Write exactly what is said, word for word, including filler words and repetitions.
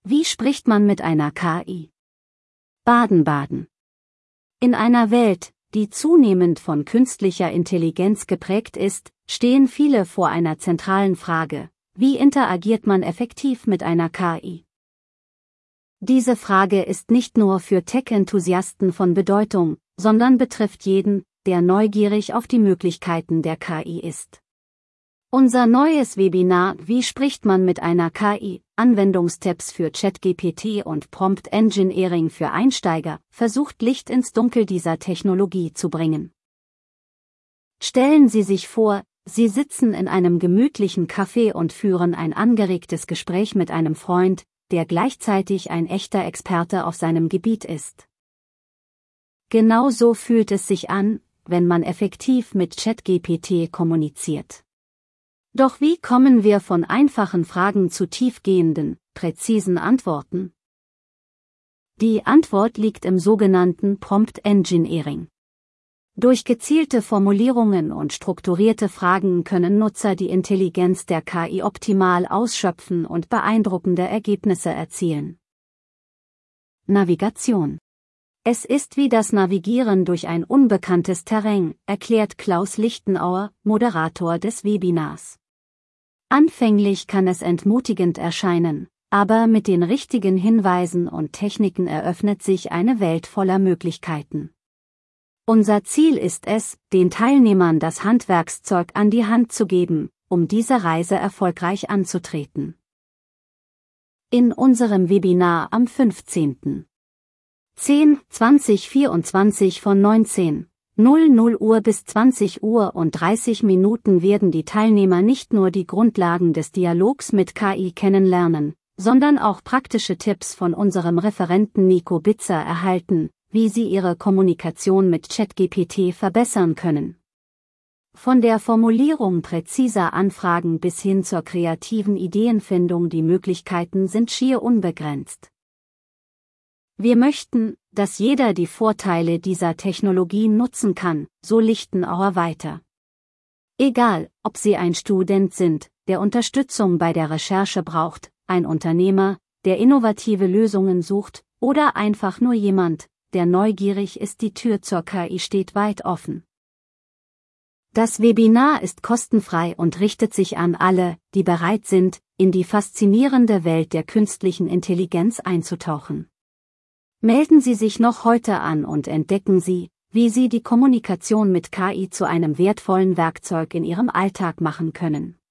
Wie spricht man mit einer K I? Baden-Baden. In einer Welt, die zunehmend von künstlicher Intelligenz geprägt ist, stehen viele vor einer zentralen Frage: Wie interagiert man effektiv mit einer K I? Diese Frage ist nicht nur für Tech-Enthusiasten von Bedeutung, sondern betrifft jeden, der neugierig auf die Möglichkeiten der K I ist. Unser neues Webinar Wie spricht man mit einer K I? Anwendungstipps für ChatGPT und Prompt Engineering für Einsteiger versucht Licht ins Dunkel dieser Technologie zu bringen. Stellen Sie sich vor, Sie sitzen in einem gemütlichen Café und führen ein angeregtes Gespräch mit einem Freund, der gleichzeitig ein echter Experte auf seinem Gebiet ist. Genau so fühlt es sich an, wenn man effektiv mit ChatGPT kommuniziert. Doch wie kommen wir von einfachen Fragen zu tiefgehenden, präzisen Antworten? Die Antwort liegt im sogenannten Prompt Engineering. Durch gezielte Formulierungen und strukturierte Fragen können Nutzer die Intelligenz der K I optimal ausschöpfen und beeindruckende Ergebnisse erzielen. Navigation. Es ist wie das Navigieren durch ein unbekanntes Terrain, erklärt Klaus Lichtenauer, Moderator des Webinars. Anfänglich kann es entmutigend erscheinen, aber mit den richtigen Hinweisen und Techniken eröffnet sich eine Welt voller Möglichkeiten. Unser Ziel ist es, den Teilnehmern das Handwerkszeug an die Hand zu geben, um diese Reise erfolgreich anzutreten. In unserem Webinar am fünfzehnten zehnten zweitausendvierundzwanzig von neunzehn Uhr bis zwanzig Uhr und dreißig Minuten werden die Teilnehmer nicht nur die Grundlagen des Dialogs mit K I kennenlernen, sondern auch praktische Tipps von unserem Referenten Nico Bitzer erhalten, wie sie ihre Kommunikation mit ChatGPT verbessern können. Von der Formulierung präziser Anfragen bis hin zur kreativen Ideenfindung, die Möglichkeiten sind schier unbegrenzt. Wir möchten, dass jeder die Vorteile dieser Technologie nutzen kann, so Lichtenauer weiter. Egal, ob Sie ein Student sind, der Unterstützung bei der Recherche braucht, ein Unternehmer, der innovative Lösungen sucht, oder einfach nur jemand, der neugierig ist, die Tür zur K I steht weit offen. Das Webinar ist kostenfrei und richtet sich an alle, die bereit sind, in die faszinierende Welt der künstlichen Intelligenz einzutauchen. Melden Sie sich noch heute an und entdecken Sie, wie Sie die Kommunikation mit K I zu einem wertvollen Werkzeug in Ihrem Alltag machen können.